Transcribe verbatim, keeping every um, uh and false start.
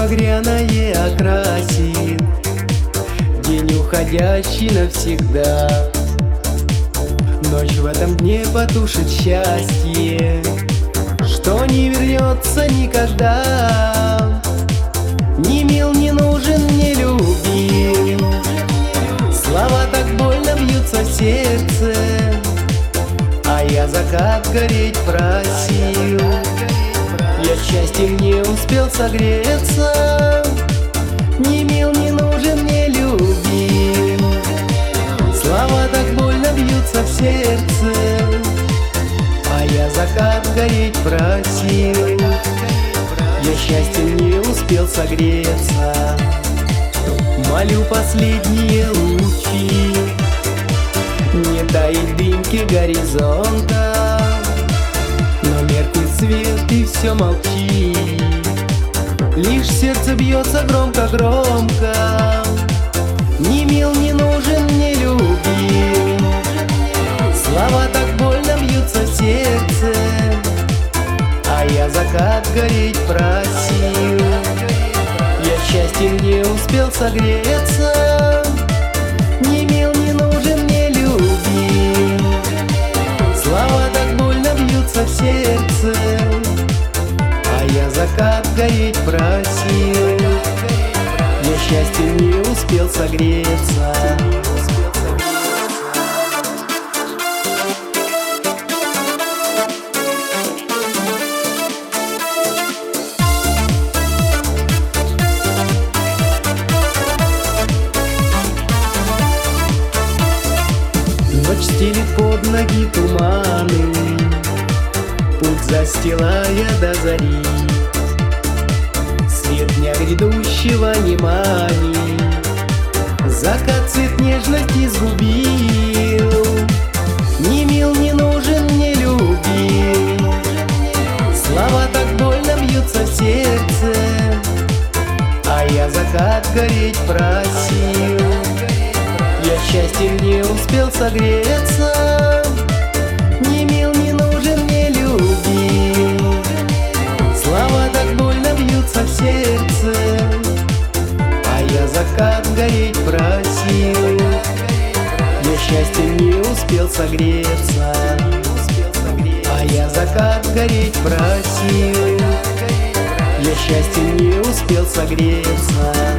багряное окрасит день, уходящий навсегда. Ночь в этом дне потушит счастье, что не вернется никогда. Ни мил, не нужен, не любим, слова так больно бьются в сердце, а я закат гореть просил. Я счастьем не успел согреться. Ни мил, не нужен, не любим, слова так больно бьются в сердце, а я закат гореть просил. Я счастьем не успел согреться. Молю последние лучи не таить дымки горизонта, но меркнет свет и все молчит, лишь сердце бьется громко-громко. Ни мил, не нужен, не любим, слова так больно бьются в сердце, а я закат гореть просил. Я счастьем не успел согреться. Ни мил, не нужен, не любим, слова так больно бьются в сердце, а я закат гореть просил. Я счастьем не успел согреться. Ночь стелит под ноги туманы, путь застилая до зари. Свет дня грядущего не манит, закат цвет нежности сгубил. Ни мил, не нужен, не любим, слова так больно бьются в сердце, а я закат гореть просил. Я счастьем не успел согреться. Ни мил, не нужен, не любим, слова так больно бьются в сердце, а я закат гореть просил. Я счастьем не успел согреться, а я закат гореть просил. Я счастьем не успел согреться.